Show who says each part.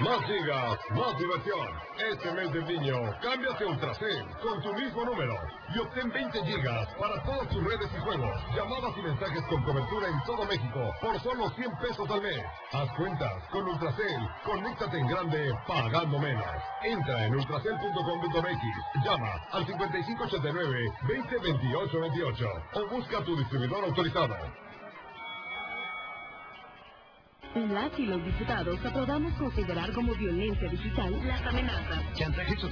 Speaker 1: Más gigas, más diversión. Este mes del niño, cámbiate a Ultracel con tu mismo número y obtén 20 gigas para todas tus redes y juegos, llamadas y mensajes con cobertura en todo México por solo 100 pesos al mes. Haz cuentas con Ultracel. Conéctate en grande pagando menos. Entra en ultracel.com.mx, llama al 5589-202828 o busca a tu distribuidor autorizado.
Speaker 2: Las y los diputados aprobamos considerar como violencia digital las amenazas,
Speaker 3: chantajes